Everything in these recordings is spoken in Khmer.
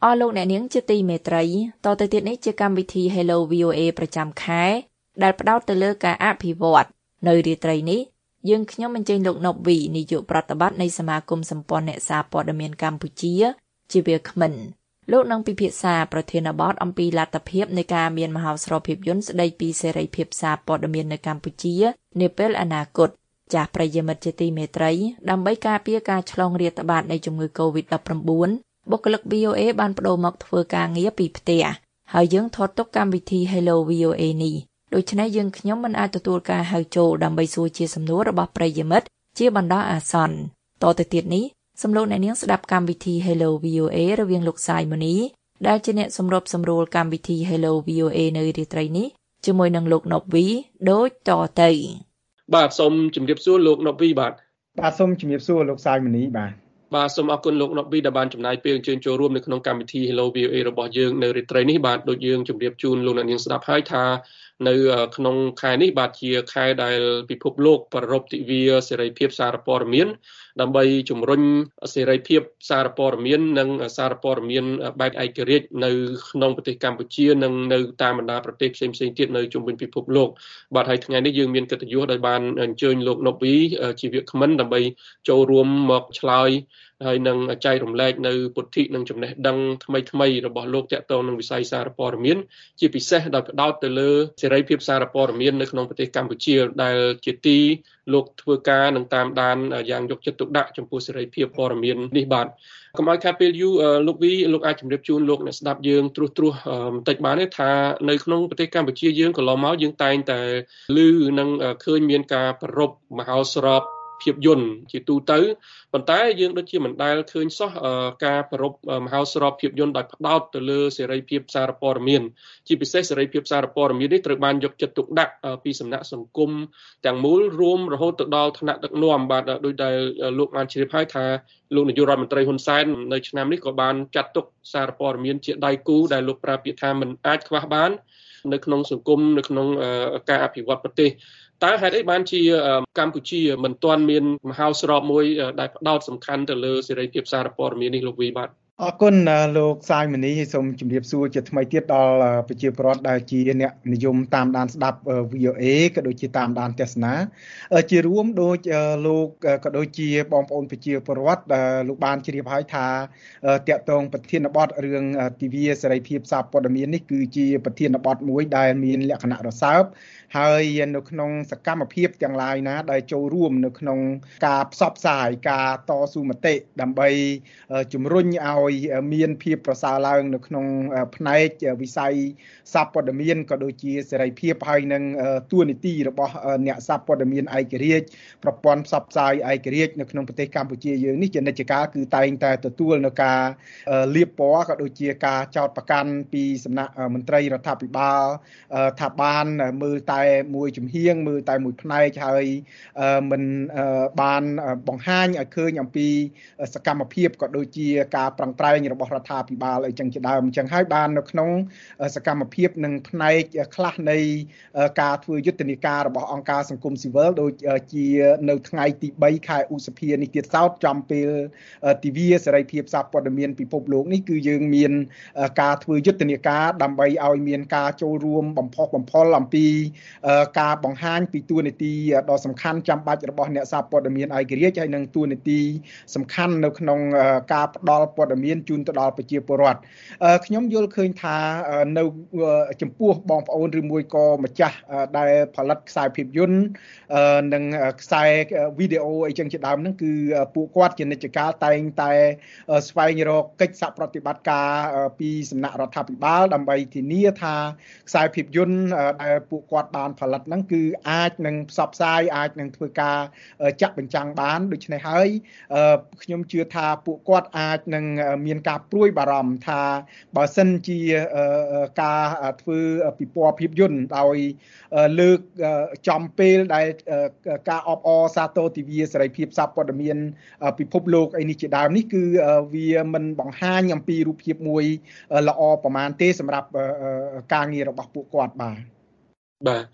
អស់លោកអ្នកនាងជាទីមេត្រីតទៅទៀតនេះជាកម្មវិធី Hello VOA ប្រចាំខែដែលផ្ដោតទៅលើការអភិវឌ្ឍនៅរាត្រីនេះយើងខ្ញុំអញ្ជើញលោកណប់វីនាយកប្រតិបត្តិនៃសមាគមសម្ព័ន្ធអ្នកសារព័ត៌មានកម្ពុជាជាវាគ្មិនលោកនឹងពិភាក្សាប្រធានបទអំពីលទ្ធភាពនៃការមានមហោស្រពភាពយន្តស្ដីពីសេរីភាពសារព័ត៌មាននៅកម្ពុជានាពេលអនាគតចាស់ប្រិយមិត្តជាទីមេត្រីដើម្បីការពារការឆ្លងរាតត្បាតនៃជំងឺ COVID-19 បុគ្គលិក VOA បានប្តូរមកធ្វើការងារពីផ្ទះហើយយើងថតទុកកម្មវិធី Hello VOA នេះដូច្នេះយើងខ្ញុំមិនអាចទទួលការហៅចូលដើម្បីសួរជាសំណួររបស់ប្រិយមិត្តជាបណ្ដោះអាសន្នតទៅទៀតនេះសំឡេងអ្នកនាងស្ដាប់កម្មវិធី Hello VOA រវាងលោកសាយម៉ូនីដែលជាអ្នកសម្របសម្រួលកម្មវិធី Hello VOA នៅរាត្រីនេះជាមួយនឹងលោកណប់វីដូចតទៅបាទសូមជម្រាបសួរលោកណប់វីបាទសូមជម្រាបសួរលោកសាយម៉ូនីបាទសូមអរគុណលោកណប់វីដែលបានចំណាយពេលអញ្ជើញចូលរួមនៅក្នុងកម្មវិធី Hello VOA របស់យើងនៅរាត្រីនេះបាទដូចយើងជម្រាបជូនលោកអ្នកនាងស្ដាប់ហើយថានៅក្នុងខែនេះបាទជាខែដែលពិភពលោកប្រារព្ធទិវាសេរីភាពសារព័ត៌មានដើម្បីជំរុញសេរីភាពសារព័ត៌មាននិងសារព័ត៌មានបែបឯករាជ្យនៅក្នុងប្រទេសកម្ពុជានិងនៅតាមបណ្ដាប្រទេសផ្សេងៗទៀតនៅជុំវិញពិភពលោកបាទហើយថ្ងៃនេះយើងមានកិត្តិយសដែលបានអញ្ជើញលោកណប់វីជាវាគ្មិនដើម្បីចូលរួមមកឆ្លើយហើយនឹងចែករំលែកនៅពុទ្ធិនិងចំណេះដឹងថ្មីៗរបស់លោកតាក់ទងនឹងវិស័យសារព័ត៌មានជាពិសេសដោយផ្ដោតទៅលើសេរីភាពសារព័ត៌មាននៅក្នុងប្រទេសកម្ពុជាដែលជាទីលោកធ្វើការនឹងតាមដានយ៉ាងយកចិត្តទុកដាក់ចំពោះសេរីភាពព័ត៌មាននេះបាទកុំឲ្យខាតពេលយូរលោកវីលោកអាចជម្រាបជូនលោកអ្នកស្ដាប់យើងត្រួសបន្តិចបានទេថានៅក្នុងប្រទេសកម្ពុជាយើងកន្លងមកយើងតែងតែឮនឹងឃើញមានការប្ររពមហោស្រពភាពយន្តជាទូទៅប៉ុន្តែយើងដូចជាមិនដែលឃើញសោះការប្ររពមហោស្រពភាពយន្តដោយផ្ដោតទៅលើសេរីភាពសារព័ត៌មានជាពិសេសសេរីភាពសារព័ត៌មាននេះត្រូវបានយកចិត្តទុកដាក់ពីសំណាក់សង្គមទាំងមូលរួមរហូតទៅដល់ថ្នាក់ដឹកនាំបាទដោយដែលលោកបានជ្រាបហើយថាលោកនាយករដ្ឋមន្ត្រីហ៊ុនសែននៅឆ្នាំនេះក៏បានចាត់ទុកសារព័ត៌មានជាដៃគូដែលលោកប្រើពាក្យថាមិនអាចខ្វះបាននៅក្នុងសង្គមនៅក្នុងការអភិវឌ្ឍប្រទេសតើហេតុអីបានជាកម្ពុជាមិនទាន់មានមហោស្រពមួយដែលផ្ដោតសំខាន់ទៅលើសេរីភាពសារព័ត៌មាននេះលោកវីបាទអរគុណលោកសាយម៉ូនីសូមជម្រាបសួរជាថ្មីទៀតដល់ប្រជាពលរដ្ឋដែលជាអ្នកនិយមតាមដានស្ដាប់ VOA ក៏ដូចជាតាមដានទស្សនាជារួមដូចលោកក៏ដូចជាបងប្អូនប្រជាពលរដ្ឋលោកបានជ្រាបហើយថាតាក់ទងប្រធានបទរឿងទិវាសេរីភាពសារព័ត៌មាននេះគឺជាប្រធានបទមួយដែលមានលក្ខណៈរសើបហើយនៅក្នុងសកម្មភាពទាំងឡាយណាដែលចូលរួមនៅក្នុងការផ្សព្វផ្សាយការតស៊ូមតិដើម្បីជំរុញឲ្យមានភាពប្រសើរឡើងនៅក្នុងផ្នែកវិស័យសារព័ត៌មានក៏ដូចជាសេរីភាពហើយនឹងទួនាទីរបស់អ្នកសារព័ត៌មានឯករាជ្យប្រព័ន្ធផ្សព្វផ្សាយឯករាជ្យនៅក្នុងប្រទេសកម្ពុជាយើងនេះជានិច្ចកាលគឺតែងតែទទួលនៅការលៀបពណ៌ក៏ដូចជាការចោទប្រកាន់ពីសំណាក់មន្ត្រីរដ្ឋាភិបាលថាបានមើលតែមួយជំហៀងមើលតែមួយផ្នែកហើយមិនបានបង្ហាញឲ្យឃើញអំពីសកម្មភាពក៏ដូចជាការប្រឹងប្រែងរបស់រដ្ឋាភិបាលអីចឹងជាដើមអញ្ចឹងហើយបាននៅក្នុងសកម្មភាពនិងផ្នែកខ្លះនៃការធ្វើយុទ្ធនាការរបស់អង្គការសង្គមស៊ីវិលដូចជានៅថ្ងៃទី3ខែឧសភានេះទៀតសោតចំពេលទិវាសេរីភាពសារព័ត៌មានពិភពលោកនេះគឺយើងមានការធ្វើយុទ្ធនាការដើម្បីឲ្យមានការចូលរួមបំផុសបំផុលអំពីការបង្ហាញពីតួនាទីដ៏សំខាន់ចាំបាច់របស់អ្នកសារព័ត៌មានឯករាជ្យហើយនិងតួនាទីសំខាន់នៅក្នុងការផ្ដល់ព័ត៌មានជូនទៅដល់ប្រជាពលរដ្ឋខ្ញុំយល់ឃើញថានៅចំពោះបងប្អូនឬមួយក៏ម្ចាស់ដែលផលិតខ្សែភាពយន្តនិងខ្សែវីដេអូអីចឹងជាដើមហ្នឹងគឺពួកគាត់ជានិច្ចកាលតែងតែស្វែងរកកិច្ចសហប្រតិបត្តិការពីសំណាក់រដ្ឋាភិបាលដើម្បីធានាថាខ្សែភាពយន្តដែលពួកគាត់បានផលិតហ្នឹងគឺអាចនឹងផ្សព្វផ្សាយអាចនឹងធ្វើការចាក់បញ្ចាំងបានដូច្នេះហើយខ្ញុំជឿថាពួកគាត់អាចនឹងមានការព្រួយបារម្ភថាបើសិនជាការធ្វើពិព័រណ៍ភាពយន្តដោយលើកចំពេលដែលការអបអរសាទរទិវាសេរីភាពសារព័ត៌មានពិភពលោកអីនេះជាដើមនេះគឺវាមិនបង្ហាញអំពីរូបភាពមួយល្អប្រមាណទេសម្រាប់ការងាររបស់ពួកគាត់បាទ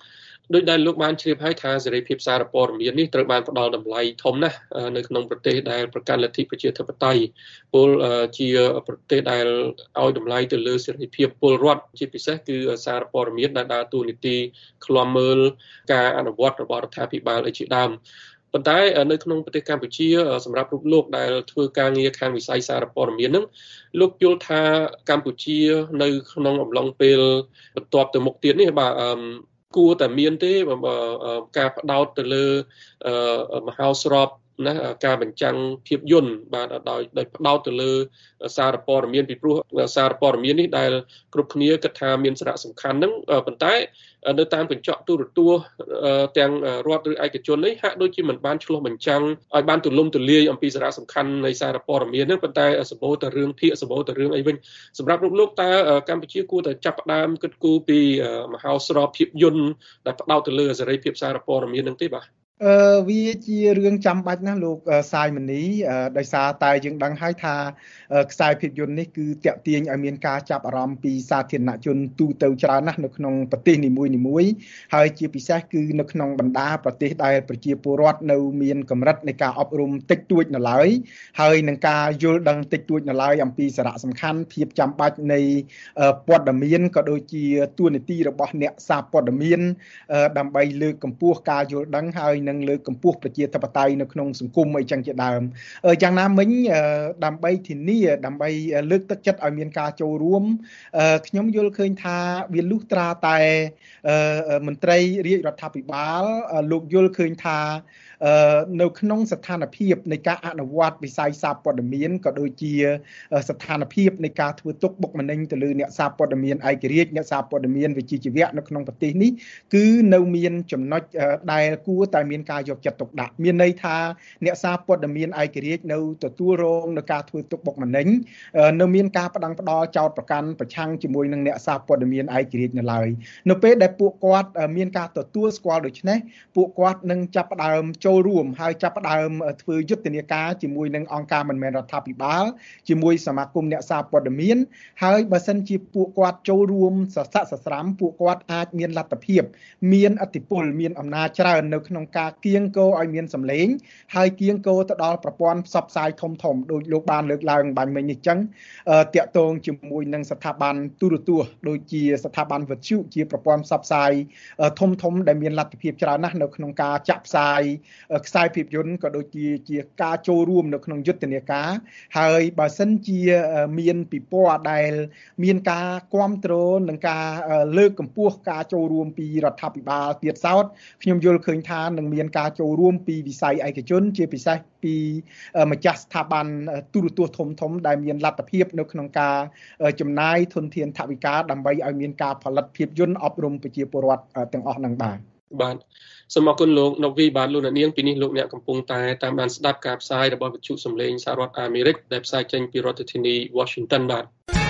ដោយដែលលោកបានជ្រាបហើយថាសេរីភាពសារព័ត៌មាននេះត្រូវបានផ្ដល់តម្លៃធំណាស់នៅក្នុងប្រទេសដែលប្រកាន់លទ្ធិប្រជាធិបតេយ្យពលជាប្រទេសដែលឲ្យតម្លៃទៅលើសេរីភាពពលរដ្ឋជាពិសេសគឺសារព័ត៌មានដែលដើរតួនាទីឃ្លាំមើលការអនុវត្តរបស់រដ្ឋាភិបាលជាដើមប៉ុន្តែនៅក្នុងប្រទេសកម្ពុជាសម្រាប់រូបលោកដែលធ្វើការងារខាងវិស័យសារព័ត៌មានហ្នឹងលោកយល់ថាកម្ពុជានៅក្នុងអំឡុងពេលបន្ទាប់ទៅមុខទៀតនេះបាទគួរតែមានទេការផ្ដោតទៅលើមហោស្រពណាការបញ្ចាំងភាពយន្តបាទដោយផ្ដោតទៅលើសារព័ត៌មានពីព្រោះសារព័ត៌មាននេះដែលគ្រប់គ្នាគិតថាមានសារៈសំខាន់ហ្នឹងប៉ុន្តែនៅតាមកញ្ចក់ទូរទស្សន៍ទាំងរដ្ឋឬឯកជននេះហាក់ដូចជាមិនបានឆ្លុះបញ្ចាំងឲ្យបានទូលំទូលាយអំពីសារៈសំខាន់នៃសារព័ត៌មានហ្នឹងប៉ុន្តែសម្បូរតែរឿងភាគសម្បូរតែរឿងអីវិញសម្រាប់លោកតើកម្ពុជាគួរតែចាប់ផ្ដើមគិតគូរពីមហោស្រពភាពយន្តដែលផ្ដោតទៅលើសេរីភាពសារព័ត៌មានហ្នឹងទេបាទវាជារឿងចាំបាច់ណាស់លោកសាយមនីដោយសារតែយើងដឹងហើយថាខ្សែភាពយន្តនេះគឺតាក់ទាញឲ្យមានការចាប់អារម្មណ៍ពីសាធារណជនទូទៅច្រើនណាស់នៅក្នុងប្រទេសនីមួយៗហើយជាពិសេសគឺនៅក្នុងបណ្ដាប្រទេសដែលប្រជាពលរដ្ឋនៅមានកម្រិតនៃការអប់រំតិចតួចនៅឡើយហើយនឹងការយល់ដឹងតិចតួចនៅឡើយអំពីសារៈសំខាន់ភាពចាំបាច់នៃព័ត៌មានក៏ដូចជាតួនាទីរបស់អ្នកសារព័ត៌មានដើម្បីលើកកម្ពស់ការយល់ដឹងហើយនឹងលើកកម្ពស់ប្រជាធិបតេយ្យនៅក្នុងសង្គមអីចឹងជាដើមយ៉ាងណាមិញដើម្បីធានាដើម្បីលើកទឹកចិត្តឲ្យមានការចូលរួមខ្ញុំយល់ឃើញថាវាលុះត្រាតែមន្ត្រីរាជរដ្ឋាភិបាលលោកយល់ឃើញថានៅក្នុងស្ថានភាពនៃការអនុវត្តវិស័យសារព័ត៌មានក៏ដូចជាស្ថានភាពនៃការធ្វើទុកបុកម្នេញទៅលើអ្នកសារព័ត៌មានឯករាជ្យអ្នកសារព័ត៌មានវិជ្ជាជីវៈនៅក្នុងប្រទេសនេះគឺនៅមានចំណុចដែលគួរតែមានការយកចិត្តទុកដាក់មានន័យថាអ្នកសារព័ត៌មានឯករាជ្យនៅទទួលរងនឹងការធ្វើទុកបុកម្នេញនៅមានការផ្ដង់ផ្ដល់ចោទប្រកាន់ប្រឆាំងជាមួយនឹងអ្នកសារព័ត៌មានឯករាជ្យនៅឡើយនៅពេលដែលពួកគាត់មានការទទួលស្គាល់ដូច្នេះពួកគាត់នឹងចាប់ផ្ដើមចូលរួមហើយចាប់ផ្ដើមធ្វើយុទ្ធនាការជាមួយនឹងអង្គការមិនមែនរដ្ឋាភិបាលជាមួយសមាគមអ្នកសារព័ត៌មានហើយបើសិនជាពួកគាត់ចូលរួមសស័កសស្រាំពួកគាត់អាចមានលទ្ធភាពមានឥទ្ធិពលមានអំណាចច្រើននៅក្នុងការគៀងគរឲ្យមានសម្លេងហើយគៀងគរទៅដល់ប្រព័ន្ធផ្សព្វផ្សាយធំៗដោយលោកបានលើកឡើងបាញ់មិញនេះចឹងតាក់ទងជាមួយនឹងស្ថាប័នទូរទស្សន៍ដូចជាស្ថាប័នវិទ្យុជាប្រព័ន្ធផ្សព្វផ្សាយធំៗដែលមានលទ្ធភាពច្រើនណាស់នៅក្នុងការចាក់ផ្សាយខ្សែភាពយន្តក៏ដូចជាការចូលរួមនៅក្នុងយុទ្ធនាការហើយបើសិនជាមានពិព័រណ៍ដែលមានការគ្រប់គ្រងនិងការលើកកម្ពស់ការចូលរួមពីរដ្ឋាភិបាលទៀតសោតខ្ញុំយល់ឃើញថានឹងមានការចូលរួមពីវិស័យឯកជនជាពិសេសពីម្ចាស់ស្ថាប័នទូរទស្សន៍ធំៗដែលមានលទ្ធភាពនៅក្នុងការចំណាយធនធានថវិកាដើម្បីឲ្យមានការផលិតភាពយន្តអប់រំប្រជាពលរដ្ឋទាំងអស់នឹងបាទសូមអរគុណលោកណូវីបាទលោកអ្នកនាងពីនេះលោកអ្នកកំពុងតែតាមដានស្ដាប់ការផ្សាយរបស់វិទ្យុសំឡេងសហរដ្ឋអាមេរិកដែលផ្សាយចេញពីរដ្ឋធានី Washington បាទ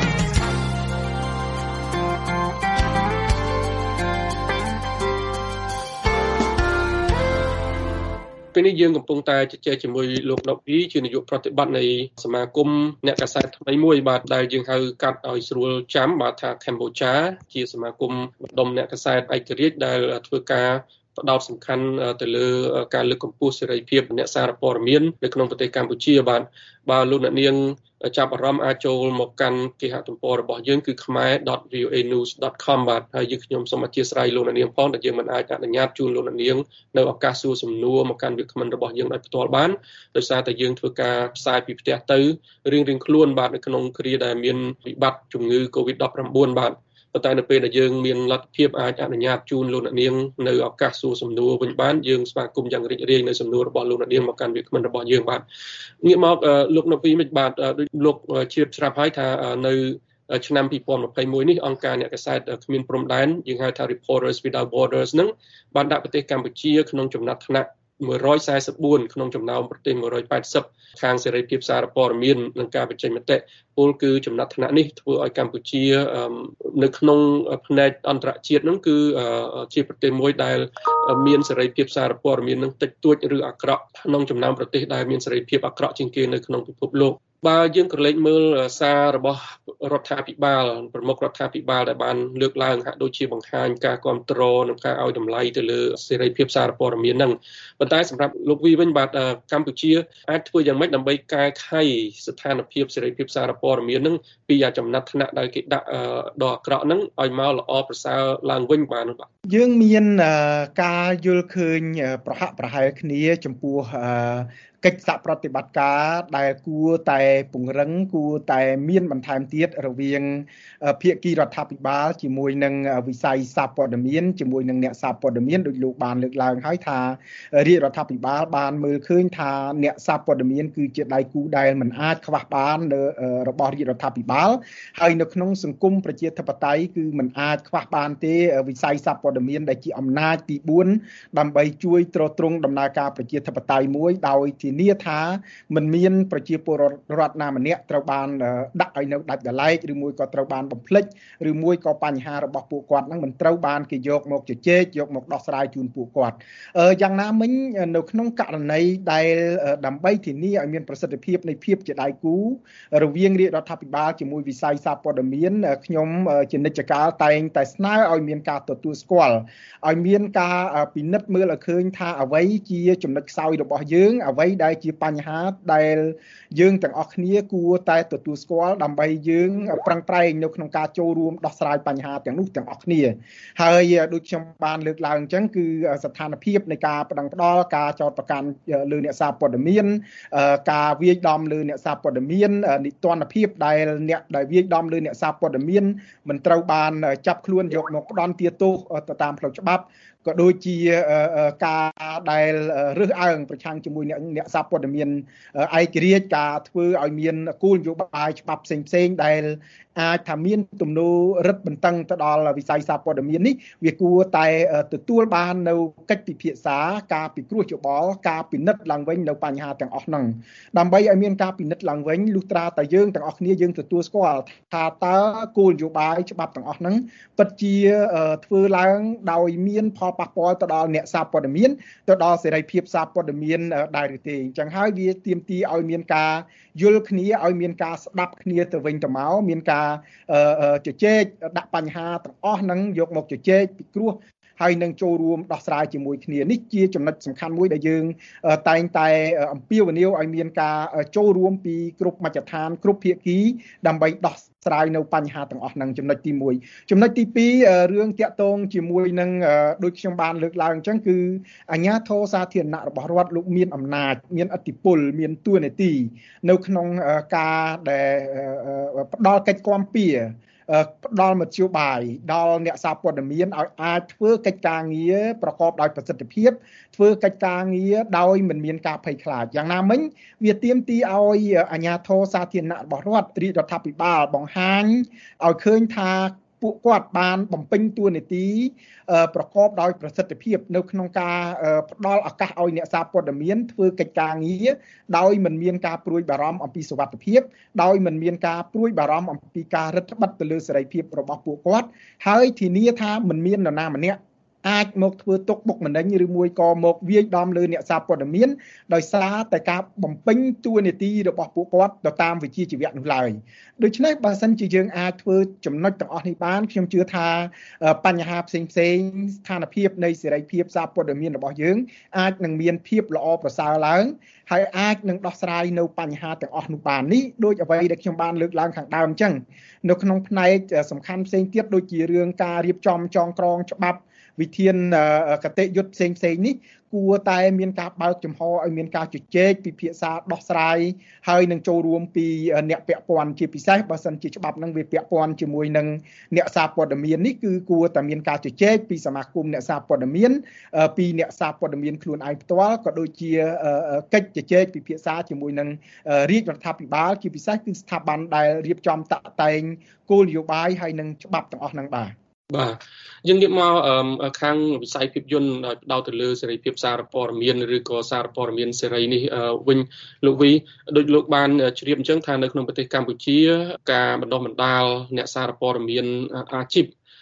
ពេលនេះយើងកំពុងតែជជែកជាមួយលោកណូវីជានាយកប្រតិបត្តិនៃសមាគមអ្នកកាសែតថ្មីមួយបាទដែលយើងហៅកាត់ឲ្យស្រួលចាំបាទថា Cambodia ជាសមាគមបណ្ដុំអ្នកកាសែតឯករាជ្យដែលធ្វើការផ្ដោតសំខាន់ទៅលើការលើកកម្ពស់សេរីភាពអ្នកសារព័ត៌មាននៅក្នុងប្រទេសកម្ពុជាបាទលោកអ្នកនាងចាប់អារម្មណ៍អាចចូលមកកាន់គេហទំព័ររបស់យើងគឺ khmer.voanews.com បាទហើយយើងខ្ញុំសូមអធិស្ឋានលោកអ្នកនាងផងដែលយើងមិនអាចអនុញ្ញាតជូនលោកអ្នកនាងនៅឱកាសសួរសំណួរមកកាន់វាគ្មិនរបស់យើងដោយផ្ទាល់បានដោយសារតែយើងធ្វើការផ្សាយពីផ្ទះទៅរៀងៗខ្លួនបាទនៅក្នុងគ្រាដែលមានវិបត្តិជំងឺ COVID-19 បាទប៉ុន្តែនៅពេលដែលយើងមានលទ្ធភាពអាចអនុញ្ញាតជូនលោកអ្នកនាងនៅឱកាសសួរសំណួរវិញបានយើងស្វាគមន៍យ៉ាងរីករាយនៅសំណួររបស់លោកអ្នកនាងមកកាន់វាគ្មិនរបស់យើងបាទងាកមកលោកណូវីមិនបាទដូចលោកជ្រាបស្រាប់ហើយថានៅឆ្នាំ2021នេះអង្គការអ្នកកាសែតគ្មានព្រំដែនយើងហៅថា Reporters Without Borders នឹងបានដាក់ប្រទេសកម្ពុជាក្នុងចំណាត់ថ្នាក់144ក្នុងចំណោមប្រទេស180ខាងសេរីភាពសារព័ត៌មាននិងការបញ្ចេញមតិពលគឺចំណាត់ថ្នាក់នេះធ្វើឲ្យកម្ពុជានៅក្នុងផ្នែកអន្តរជាតិនោះគឺជាប្រទេសមួយដែលមានសេរីភាពសារព័ត៌មាននឹងតិចតួចឬអាក្រក់ក្នុងចំណោមប្រទេសដែលមានសេរីភាពអាក្រក់ជាងគេនៅក្នុងពិភពលោកបើយើងក្រឡេកមើលសាររបស់រដ្ឋាភិបាលប្រមុខរដ្ឋាភិបាលដែលបានលើកឡើងហាក់ដូចជាបង្ហាញការគ្រប់គ្រងនិងការឲ្យតម្លៃទៅលើសេរីភាពសារព័ត៌មានហ្នឹងប៉ុន្តែសម្រាប់លោកវីវិញបាទកម្ពុជាអាចធ្វើយ៉ាងម៉េចដើម្បីកែខៃស្ថានភាពសេរីភាពសារព័ត៌មានហ្នឹងពីចំណាត់ថ្នាក់ដែលគេដាក់ដ៏អាក្រក់ហ្នឹងឲ្យមកល្អប្រសើរឡើងវិញបាទនោះបាទយើងមានការយល់ឃើញប្រហាក់ប្រហែលគ្នាចំពោះកិច្ចសហប្រតិបត្តិការដែលគួរតែពង្រឹងគួរតែមានបន្ថែមទៀតរវាងភាគីរដ្ឋាភិបាលជាមួយនឹងវិស័យសារព័ត៌មានជាមួយនឹងអ្នកសារព័ត៌មានដោយលោកបានលើកឡើងហើយថារាជរដ្ឋាភិបាលបានមើលឃើញថាអ្នកសារព័ត៌មានគឺជាដៃគូដែលមិនអាចខ្វះបានរបស់រាជរដ្ឋាភិបាលហើយនៅក្នុងសង្គមប្រជាធិបតេយ្យគឺមិនអាចខ្វះបានទេវិស័យសារព័ត៌មានដែលជាអំណាចទី4ដើម្បីជួយទ្រទ្រង់ដំណើរការប្រជាធិបតេយ្យមួយដោយធានាថាមិនមានប្រជាពលរដ្ឋណាម្នាក់ត្រូវបានដាក់ឲ្យនៅដាច់ដライឬមួយក៏ត្រូវបានបំភ្លេចឬមួយក៏បញ្ហារបស់ពួកគាត់នឹងមិនត្រូវបានគេយកមកជជែកយកមកដោះស្រាយជូនពួកគាត់យ៉ាងណាមិញនៅក្នុងករណីដែលដើម្បីធានាឲ្យមានប្រសិទ្ធភាពនៃភាពជាដៃគូរវាងរាជរដ្ឋាភិបាលជាមួយវិស័យសារព័ត៌មានខ្ញុំជានិច្ចកាលតែងតែស្នើឲ្យមានការទទួលស្គាល់ឲ្យមានការពិនិត្យមើលឲ្យឃើញថាអ្វីជាចំណុចខ្សោយរបស់យើងអ្វីដែលជាបញ្ហាដែលយើងទាំងអស់គ្នាគួរតែទទួលស្គាល់ដើម្បីយើងប្រឹងប្រែងនៅក្នុងការចូលរួមដោះស្រាយបញ្ហាទាំងនោះទាំងអស់គ្នាហើយដូចខ្ញុំបានលើកឡើងអញ្ចឹងគឺស្ថានភាពនៃការប្តឹងផ្តល់ការចោទប្រកាន់លើអ្នកសារព័ត៌មានការវាយដំលើអ្នកសារព័ត៌មាននីតិរដ្ឋភាពដែលអ្នកដែលវាយដំលើអ្នកសារព័ត៌មានមិនត្រូវបានចាប់ខ្លួនយកមកផ្ដន់ទាទោសទៅតាមផ្លូវច្បាប់ក៏ដូចជាការដែលរើសអើងប្រឆាំងជាមួយអ្នកសារព័ត៌មានឯករាជ្យការធ្វើឲ្យមានគោលនយោបាយច្បាប់ផ្សេងៗដែលអាចថាមានទំនោររឹតបន្តឹងទៅដល់វិស័យសារព័ត៌មាននេះវាគួរតែទទួលបាននៅកិច្ចពិភាក្សាការពិគ្រោះយោបល់ការពិនិត្យឡើងវិញនៅបញ្ហាទាំងអស់ហ្នឹងដើម្បីឲ្យមានការពិនិត្យឡើងវិញលុះត្រាតែយើងទាំងអស់គ្នាយើងទទួលស្គាល់ថាតើគោលនយោបាយច្បាប់ទាំងអស់ហ្នឹងពិតជាធ្វើឡើងដោយមានផលប៉ះពាល់ទៅដល់អ្នកសារព័ត៌មានទៅដល់សេរីភាពសារព័ត៌មានដែរឬទេអញ្ចឹងហើយវាទាមទារឲ្យមានការយល់គ្នាឲ្យមានការស្ដាប់គ្នាទៅវិញទៅមកមានការជជែកដាក់បញ្ហាទាំងអស់ហ្នឹងយកមកជជែកពិគ្រោះហើយនឹងចូលរួមដោះស្រាយជាមួយគ្នានេះជាចំណុចសំខាន់មួយដែលយើងតែងតែអំពាវនាវឲ្យមានការចូលរួមពីគ្រប់មជ្ឈដ្ឋានគ្រប់ភាគីដើម្បីដោះស្រាយនៅបញ្ហាទាំងអស់ហ្នឹងចំណុចទី1ចំណុចទី2រឿងតាក់ទងជាមួយនឹងដូចខ្ញុំបានលើកឡើងអញ្ចឹងគឺអាជ្ញាធរសាធារណៈរបស់រដ្ឋលោកមានអំណាចមានឥទ្ធិពលមានតួនាទីនៅក្នុងការដែលផ្ដល់កិច្ចគាំពារផ្ដល់មធ្យោបាយដល់អ្នកសារព័ត៌មានឲ្យអាចធ្វើកិច្ចការងារប្រកបដោយប្រសិទ្ធភាពធ្វើកិច្ចការងារដោយមិនមានការភ័យខ្លាចយ៉ាងណាមិញវាទាមទារឲ្យអាជ្ញាធរសាធារណៈរបស់រដ្ឋរាជរដ្ឋាភិបាលបង្ហាញឲ្យឃើញថាពួកគាត់បានបំពេញតួនាទីប្រកបដោយប្រសិទ្ធភាពនៅក្នុងការផ្ដល់ឱកាសឲ្យអ្នកសារព័ត៌មានធ្វើកិច្ចការងារដោយមិនមានការព្រួយបារម្ភអំពីសុវត្ថិភាពដោយមិនមានការព្រួយបារម្ភអំពីការរឹតបន្តឹងទៅលើសេរីភាពរបស់ពួកគាត់ហើយធានាថាមិនមាននរណាម្នាក់អាចមកធ្វើទុកបុកម្នេញឬមួយក៏មកវាយដំលើអ្នកសារព័ត៌មានដោយសារតែការបំពេញតួនាទីរបស់ពួកគាត់ទៅតាមវិជ្ជាជីវៈនោះឡើយដូច្នេះបើសិនជាយើងអាចធ្វើចំណុចទាំងអស់នេះបានខ្ញុំជឿថាបញ្ហាផ្សេងស្ថានភាពនៃសេរីភាពសារព័ត៌មានរបស់យើងអាចនឹងមានភាពល្អប្រសើរឡើងហើយអាចនឹងដោះស្រាយនៅបញ្ហាទាំងអស់នោះបាននេះដូចអ្វីដែលខ្ញុំបានលើកឡើងខាងដើមអញ្ចឹងនៅក្នុងផ្នែកសំខាន់ផ្សេងទៀតដូចជារឿងការរៀបចំចងក្រងច្បាប់វិធានកតេយុត្តផ្សេងនេះគួរតែមានការបើកចំហឲ្យមានការជជែកពិភាក្សាដោះស្រាយហើយនឹងចូលរួមពីអ្នកពាក់ព័ន្ធជាពិសេសបើសិនជាច្បាប់នឹងវាពាក់ព័ន្ធជាមួយនឹងអ្នកសារព័ត៌មាននេះគឺគួរតែមានការជជែកពីសមាគមអ្នកសារព័ត៌មានពីអ្នកសារព័ត៌មានខ្លួនឯងផ្ទាល់ក៏ដូចជាកិច្ចជជែកពិភាក្សាជាមួយនឹងរាជរដ្ឋាភិបាលជាពិសេសគឺស្ថាប័នដែលរៀបចំតាក់តែងគោលនយោបាយហើយនឹងច្បាប់ទាំងអស់ហ្នឹងបាទយើងងាកមកខាងវិស័យភាពយន្តដោយផ្ដោតទៅលើសេរីភាពសារព័ត៌មានឬក៏សារព័ត៌មានសេរីនេះវិញលោកវីដូចលោកបានជ្រាបអញ្ចឹងថានៅក្នុងប្រទេសកម្ពុជាការបណ្ដុះបណ្ដាលអ្នកសារព័ត៌មានអាជីព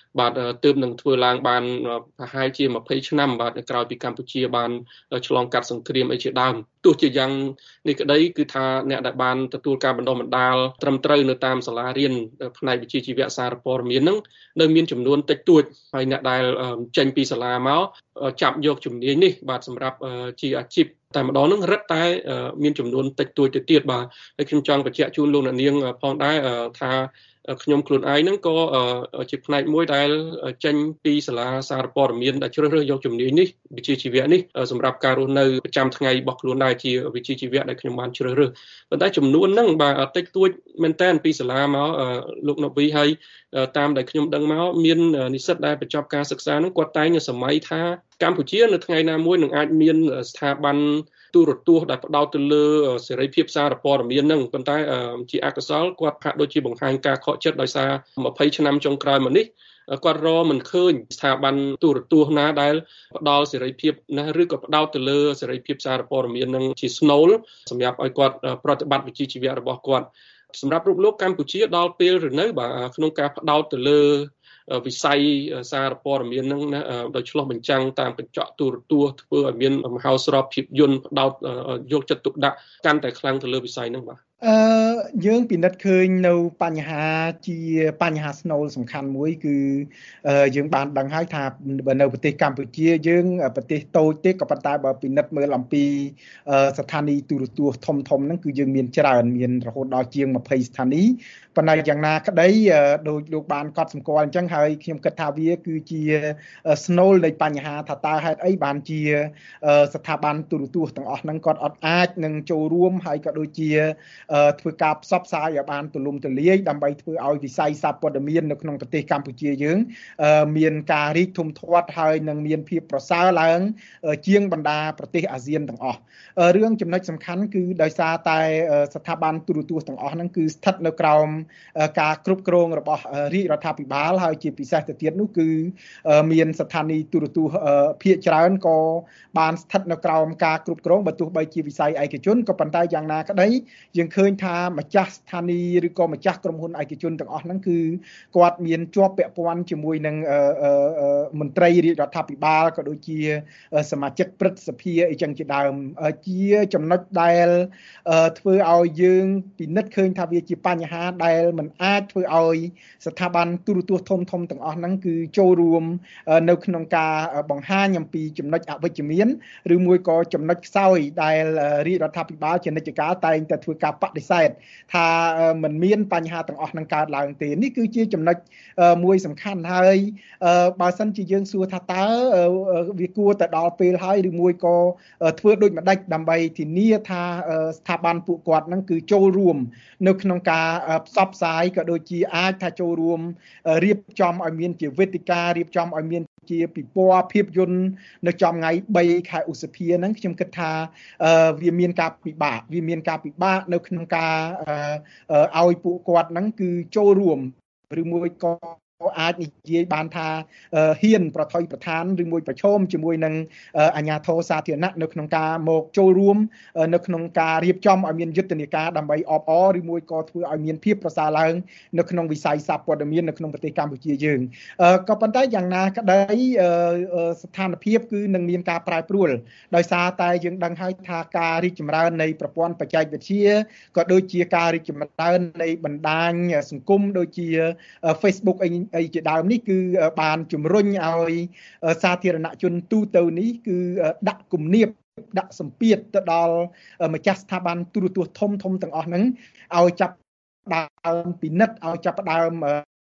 បាទទើបនឹងធ្វើឡើងបានប្រហែលជា20ឆ្នាំបាទក្រោយពីកម្ពុជាបានឆ្លងកាត់សង្គ្រាមអីជាដើមទោះជាយ៉ាងនេះក្តីគឺថាអ្នកដែលបានទទួលការបណ្ដុះបណ្ដាលត្រឹមត្រូវនៅតាមសាលារៀនផ្នែកវិជ្ជាជីវៈសារព័ត៌មានហ្នឹងនៅមានចំនួនតិចតួចហើយអ្នកដែលចេញពីសាលាមកចាប់យកជំនាញនេះបាទសម្រាប់ជាអាជីពតែម្ដងហ្នឹងរឹតតែមានចំនួនតិចតួចទៅទៀតបាទហើយខ្ញុំចង់បញ្ជាក់ជូនលោកអ្នកនាងផងដែរថាខ្ញុំខ្លួនឯងហ្នឹងក៏ជាផ្នែកមួយដែលចេញពីសាលាសារព័ត៌មានដែលជ្រើសរើសយកជំនាញនេះវិជ្ជាជីវៈនេះសម្រាប់ការរស់នៅប្រចាំថ្ងៃរបស់ខ្លួនដែរជាវិជ្ជាជីវៈដែលខ្ញុំបានជ្រើសរើសប៉ុន្តែចំនួនហ្នឹងបាទតិចតួចមែនតើពីសាលាមកលោកណូវីហើយតាមដែលខ្ញុំដឹងមកមាននិស្សិតដែលបញ្ចប់ការសិក្សាហ្នឹងគាត់តែងសម័យថាកម្ពុជានៅថ្ងៃណាមួយនឹងអាចមានស្ថាប័នទូរទស្សន៍ដែលផ្ដោតទៅលើសេរីភាពសារព័ត៌មានហ្នឹងប៉ុន្តែជាអកុសលគាត់ហាក់ដូចជាបង្ហាញការខកចិត្តដោយសារ20ឆ្នាំចុងក្រោយមកនេះគាត់រកមិនឃើញស្ថាប័នទូរទស្សន៍ណាដែលផ្ដល់សេរីភាពណាឬក៏ផ្ដោតទៅលើសេរីភាពសារព័ត៌មានហ្នឹងជាស្នូលសម្រាប់ឲ្យគាត់ប្រតិបត្តិវិជ្ជាជីវៈរបស់គាត់សម្រាប់រូបលោកកម្ពុជាដល់ពេលឬនៅបាទក្នុងការផ្ដោតទៅលើវិស័យសារព័ត៌មានហ្នឹងណាដោយឆ្លោះបញ្ចាំងតាមកញ្ចក់ទូរទស្សន៍ធ្វើឲ្យមានមហោស្រពភាពយន្តផ្ដោតយកចិត្តទុកដាក់កាន់តែខ្លាំងទៅលើវិស័យហ្នឹងបាទយើងពិនិត្យឃើញនៅបញ្ហាជាបញ្ហាស្នូលសំខាន់មួយគឺយើងបានដឹងហើយថានៅប្រទេសកម្ពុជាយើងប្រទេសតូចទេក៏ប៉ុន្តែបើពិនិត្យមើលអំពីស្ថានីយ៍ទូរទស្សន៍ធំហ្នឹងគឺយើងមានច្រើនមានរហូតដល់ជាង20ស្ថានីយ៍ប៉ុន្តែយ៉ាងណាក្តីដោយលោកបានកត់សម្គាល់អញ្ចឹងហើយខ្ញុំគិតថាវាគឺជាស្នូលនៃបញ្ហាថាតើហេតុអីបានជាស្ថាប័នទូរទស្សន៍ទាំងអស់ហ្នឹងគាត់អត់អាចនឹងចូលរួមហើយក៏ដូចជាធ្វើការផ្សព្វផ្សាយឲ្យបានទូលំទូលាយដើម្បីធ្វើឲ្យវិស័យសារព័ត៌មាននៅក្នុងប្រទេសកម្ពុជាយើងមានការរីកធំធាត់ហើយនឹងមានភាពប្រសើរឡើងជាងបណ្ដាប្រទេសអាស៊ានទាំងអស់រឿងចំណុចសំខាន់គឺដោយសារតែស្ថាប័នទូរទស្សន៍ទាំងអស់ហ្នឹងគឺស្ថិតនៅក្រោមការគ្រប់គ្រងរបស់រាជរដ្ឋាភិបាលហើយជាពិសេសទៅទៀតនោះគឺមានស្ថានីយ៍ទូរទស្សន៍ភាគច្រើនក៏បានស្ថិតនៅក្រោមការគ្រប់គ្រងបើទោះបីជាវិស័យឯកជនក៏ប៉ុន្តែយ៉ាងណាក្តីយើងឃើញថាម្ចាស់ស្ថានីយ៍ឬក៏ម្ចាស់ក្រុមហ៊ុនឯកជនទាំងអស់ហ្នឹងគឺគាត់មានជាប់ពាក់ព័ន្ធជាមួយនឹងមន្ត្រីរាជរដ្ឋាភិបាលក៏ដូចជាសមាជិកព្រឹទ្ធសភាអីចឹងជាដើមជាចំណុចដែលធ្វើឲ្យយើងពិនិត្យឃើញថាវាជាបញ្ហាដែលมันអាចធ្វើឲ្យស្ថាប័នទូរទស្សន៍ធំទាំងអស់ហ្នឹងគឺចូលរួមនៅក្នុងការបង្ហាញអំពីចំណុចអវិជ្ជមានឬមួយក៏ចំណុចខ្សោយដែលរាជរដ្ឋាភិបាលជានិច្ចកាលតែងតែធ្វើការបដិសេធថាมันមានបញ្ហាទាំងអស់ហ្នឹងកើតឡើងទេនេះគឺជាចំណុចមួយសំខាន់ហើយបើសិនជាយើងសួរថាតើវាគួរទៅដល់ពេលហើយឬមួយក៏ធ្វើដូចម្ដេចដើម្បីធានាថាស្ថាប័នពួកគាត់ហ្នឹងគឺចូលរួមនៅក្នុងការផ្សព្វផ្សាយក៏ដូចជាអាចថាចូលរួមរៀបចំឲ្យមានជាវេទិការៀបចំឲ្យមានជាពិព័រណ៍ភាពយន្តនៅចំថ្ងៃ3ខែឧសភាហ្នឹងខ្ញុំគិតថាវាមានការពិបាកនៅក្នុងការឲ្យពួកគាត់ហ្នឹងគឺចូលរួមឬមួយក៏អាចនិយាយបានថាហ៊ានប្រថុយប្រឋានឬមួយប្រឈមជាមួយនឹងអាជ្ញាធរសាធារណៈនៅក្នុងការមកចូលរួមនៅក្នុងការរៀបចំឲ្យមានយុទ្ធនាការដើម្បីអបអរឬមួយក៏ធ្វើឲ្យមានភាពប្រសើរឡើងនៅក្នុងវិស័យសារព័ត៌មាននៅក្នុងប្រទេសកម្ពុជាយើងក៏ប៉ុន្តែយ៉ាងណាក្តីស្ថានភាពគឺនឹងមានការប្រែប្រួលដោយសារតែយើងដឹងហើយថាការរីកចម្រើននៃប្រព័ន្ធបច្ចេកវិទ្យាក៏ដូចជាការរីកចម្រើននៃបណ្ដាញសង្គមដូចជា Facebook អីជាដើមនេះគឺបានជំរុញឲ្យសាធារណជនទូទៅនេះគឺដាក់គំនាបដាក់សម្ពាធទៅដល់ម្ចាស់ស្ថាប័នទូរទស្សន៍ធំទាំងអស់ហ្នឹងឲ្យចាប់ដើមពិនិត្យឲ្យចាប់ដើម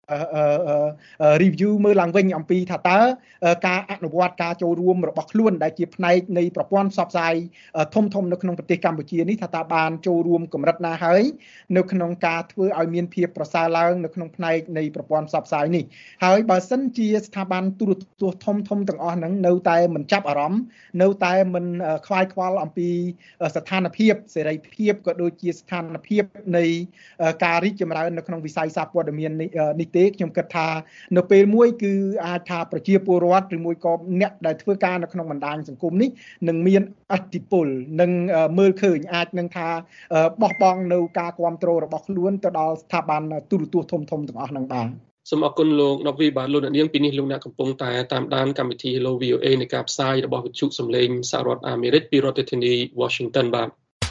review មើលឡើងវិញអំពីថាតើការអនុវត្តការចូលរួមរបស់ខ្លួនដែលជាផ្នែកនៃប្រព័ន្ធផ្សព្វផ្សាយធំនៅក្នុងប្រទេសកម្ពុជានេះថាតើបានចូលរួមកម្រិតណាហើយនៅក្នុងការធ្វើឲ្យមានភាពប្រសើរឡើងនៅក្នុងផ្នែកនៃប្រព័ន្ធផ្សព្វផ្សាយនេះហើយបើសិនជាស្ថាប័នទូរទស្សន៍ធំទាំងអស់ហ្នឹងនៅតែមិនចាប់អារម្មណ៍នៅតែមិនខ្វាយខ្វល់អំពីស្ថានភាពសេរីភាពក៏ដូចជាស្ថានភាពនៃការរីកចម្រើននៅក្នុងវិស័យសារព័ត៌មាននេះទេខ្ញុំគិតថានៅពេលមួយគឺអាចថាប្រជាពលរដ្ឋឬមួយក៏អ្នកដែលធ្វើការនៅក្នុងបណ្ដាញសង្គមនេះនឹងមានឥទ្ធិពលនឹងមើលឃើញអាចនឹងថាបោះបង់នៅការគ្រប់គ្រងរបស់ខ្លួនទៅដល់ស្ថាប័នទូរទស្សន៍ធំទាំងអស់ហ្នឹងបាទសូមអរគុណលោកណូវីបាទលោកអ្នកនាងពីនេះលោកអ្នកកំពុងតែតាមដានកម្មវិធី Hello VOA នៃការផ្សាយរបស់វិទ្យុសំឡេងសហរដ្ឋអាមេរិកពីរដ្ឋធានី Washington បាទ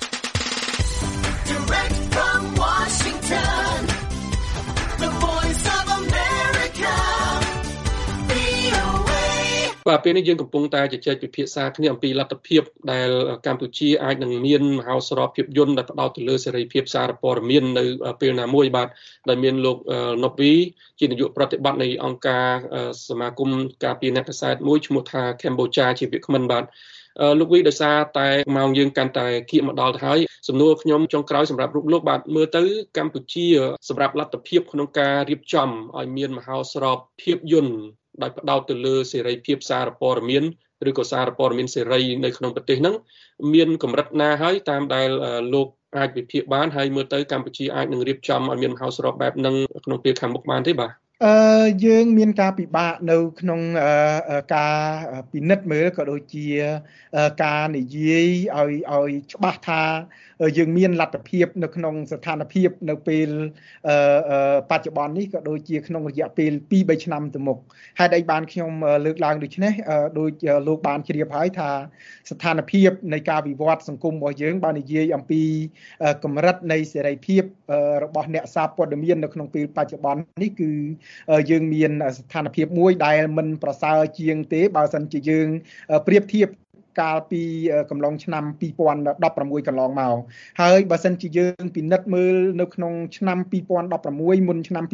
បាទពេលនេះយើងកំពុងតែជជែកពិភាក្សាគ្នាអំពីលទ្ធភាពដែលកម្ពុជាអាចនឹងមានមហោស្រពភាពយន្តដែលផ្ដោតទៅលើសេរីភាពសារព័ត៌មាននៅពេលណាមួយបាទដែលមានលោកណូវីជានាយកប្រតិបត្តិនៃអង្គការសមាគមការពារអ្នកកាសែតមួយឈ្មោះថា Cambodia ជាវាគ្មិនបាទលោកវីដោយសារតែម៉ោងយើងកាន់តែគៀកមកដល់ទៅហើយសំណួរខ្ញុំចុងក្រោយសម្រាប់រូបលោកបាទមើលទៅកម្ពុជាសម្រាប់លទ្ធភាពក្នុងការរៀបចំឲ្យមានមហោស្រពភាពយន្តដោយផ្ដោតទៅលើសេរីភាពសារព័ត៌មានឬក៏សារព័ត៌មានសេរីនៅក្នុងប្រទេសហ្នឹងមានកម្រិតណាហើយតាមដែលលោកអាចវិភាគបានហើយមើលទៅកម្ពុជាអាចនឹងរៀបចំឲ្យមានមហោស្រពបែបហ្នឹងក្នុងពេលខាងមុខបានទេបាទយើងមានការពិបាកនៅក្នុងការពិនិត្យមើលក៏ដូចជាការនិយាយឲ្យច្បាស់ថាយើងមានលទ្ធភាពនៅក្នុងស្ថានភាពនៅពេលបច្ចុប្បន្ននេះក៏ដូចជាក្នុងរយៈពេល 2-3 ឆ្នាំទៅមុខហេតុអីបានខ្ញុំលើកឡើងដូចនេះដូចលោកបានជ្រាបហើយថាស្ថានភាពនៃការវិវត្តសង្គមរបស់យើងបាននិយាយអំពីកម្រិតនៃសេរីភាពរបស់អ្នកសារព័ត៌មាននៅក្នុងពេលបច្ចុប្បន្ននេះគឺយើងមានស្ថានភាពមួយដែលមិនប្រសើរជាងទេបើសិនជាយើងប្រៀបធៀបកាលពីកំឡុងឆ្នាំ2016កន្លងមកហើយបើសិនជាយើងពិនិត្យមើលនៅក្នុងឆ្នាំ2016មុនឆ្នាំ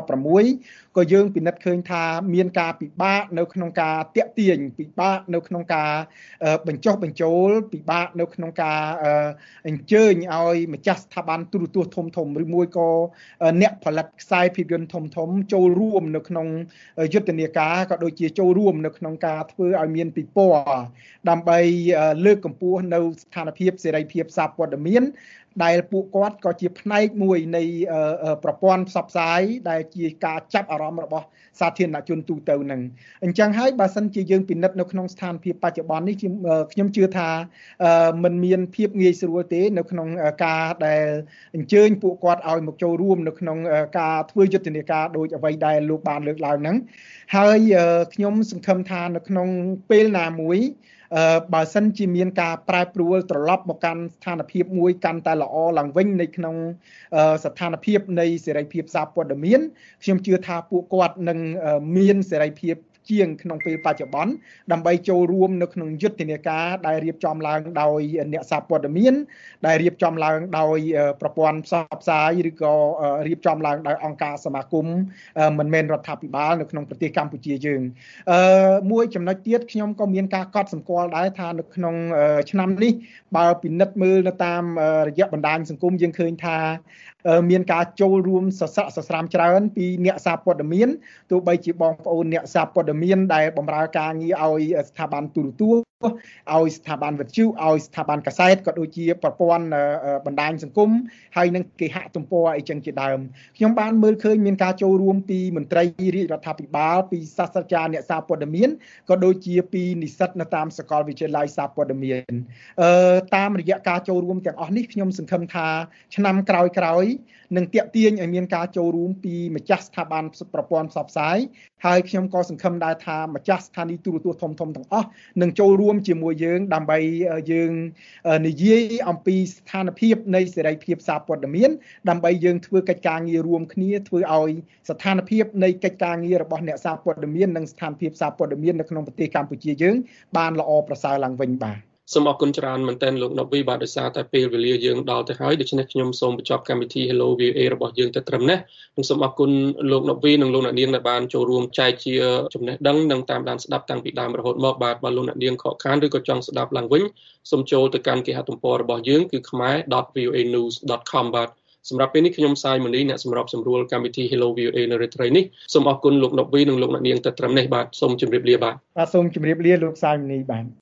2016ក៏យើងពិនិត្យឃើញថាមានការពិបាកនៅក្នុងការតាក់ទាញពិបាកនៅក្នុងការបញ្ចុះបញ្ចូលពិបាកនៅក្នុងការអញ្ជើញឲ្យម្ចាស់ស្ថាប័នទូរទស្សន៍ធំៗឬមួយក៏អ្នកផលិតខ្សែភាពយន្តធំៗចូលរួមនៅក្នុងយុទ្ធនាការក៏ដូចជាចូលរួមនៅក្នុងការធ្វើឲ្យមានពិព័រណ៍ដើម្បីលើកកម្ពស់នៅស្ថានភាពសេរីភាពសារព័ត៌មានដែលពួកគាត់ក៏ជាផ្នែកមួយនៃប្រព័ន្ធផ្សព្វផ្សាយដែលជាការចាប់អារម្មណ៍របស់សាធារណជនទូទៅនឹងអញ្ចឹងហើយបើសិនជាយើងពិនិត្យនៅក្នុងស្ថានភាពបច្ចុប្បន្ននេះខ្ញុំជឿថាมันមានភាពងាយស្រួលទេនៅក្នុងការដែលអញ្ជើញពួកគាត់ឲ្យមកចូលរួមនៅក្នុងការធ្វើយុទ្ធនាការដោយអ្វីដែលលោកបានលើកឡើងហ្នឹងហើយខ្ញុំសង្ឃឹមថានៅក្នុងពេលណាមួយបើសិនជាមានការប្រែប្រួលត្រឡប់មកកាន់ស្ថានភាពមួយកាន់តែល្អឡើងវិញនៅក្នុងស្ថានភាពនៃសេរីភាពសារព័ត៌មានខ្ញុំជឿថាពួកគាត់នឹងមានសេរីភាពជាងក្នុងពេលបច្ចុប្បន្នដើម្បីចូលរួមនៅក្នុងយុទ្ធនាការដែលរៀបចំឡើងដោយអ្នកសារព័ត៌មានដែលរៀបចំឡើងដោយប្រព័ន្ធផ្សព្វផ្សាយឬក៏រៀបចំឡើងដោយអង្គការសមាគមមិនមែនរដ្ឋាភិបាលនៅក្នុងប្រទេសកម្ពុជាយើងមួយចំណុចទៀតខ្ញុំក៏មានការកត់សម្គាល់ដែរថានៅក្នុងឆ្នាំនេះបើពិនិត្យមើលនៅតាមរយៈបណ្ដាញសង្គមយើងឃើញថាមានការចូលរួមសស័កសស្រាមច្រើនពីអ្នកសារព័ត៌មានទោះបីជាបងប្អូនអ្នកសារព័ត៌មានដែលបម្រើការងារឲ្យស្ថាប័នទូរទស្សន៍ឲ្យស្ថាប័នវិទ្យុឲ្យស្ថាប័នកាសែតក៏ដូចជាប្រព័ន្ធបណ្ដាញសង្គមហើយនឹងគេហទំព័រអីចឹងជាដើមខ្ញុំបានមើលឃើញមានការចូលរួមពីមន្ត្រីរាជរដ្ឋាភិបាលពីសាស្ត្រាចារ្យអ្នកសារព័ត៌មានក៏ដូចជាពីនិស្សិតនៅតាមសាកលវិទ្យាល័យសារព័ត៌មានតាមរយៈការចូលរួមទាំងអស់នេះខ្ញុំសង្ឃឹមថាឆ្នាំក្រោយនឹងទាក់ទាញឲ្យមានការចូលរួមពីម្ចាស់ស្ថាប័នប្រព័ន្ធផ្សព្វផ្សាយហើយខ្ញុំក៏សង្ឃឹមដែរថាម្ចាស់ស្ថានីយទូរទស្សន៍ធំៗទាំងអស់នឹងចូលរួមជាមួយយើងដើម្បីយើងនិយាយអំពីស្ថានភាពនៃសេរីភាពសារព័ត៌មានដើម្បីយើងធ្វើកិច្ចការងាររួមគ្នាធ្វើឲ្យស្ថានភាពនៃកិច្ចការងាររបស់អ្នកសារព័ត៌មាននិងស្ថានភាពសារព័ត៌មាននៅក្នុងប្រទេសកម្ពុជាយើងបានល្អប្រសើរឡើងវិញបាទសូមអរគុណច្រើនមែនទែនលោកណូវីបាទដោយសារតែពេលវេលាយើងដល់ទៅហើយដូច្នេះខ្ញុំសូមបញ្ចប់កម្មវិធី Hello VOA របស់យើងតែត្រឹមនេះខ្ញុំសូមអរគុណលោកណូវីនិងលោកអ្នកនាងដែលបានចូលរួមចែកជាចំណេះដឹងនិងតាមដានស្ដាប់តាំងពីដើមរហូតមកបាទបើលោកអ្នកនាងខកខានឬក៏ចង់ស្ដាប់ឡើងវិញសូមចូលទៅកាន់គេហទំព័ររបស់យើងគឺ khmer.voanews.com បាទសម្រាប់ពេលនេះខ្ញុំសាយមនីអ្នកសម្របសម្រួលកម្មវិធី Hello VOA នៅរាត្រីនេះសូមអរគុណលោកណូវីនិងលោកអ្នកនាងតែត្រឹមនេះបាទសូមជម្រាបលាបាទសូមជម្រាបលាលោកសាយមនីបាទ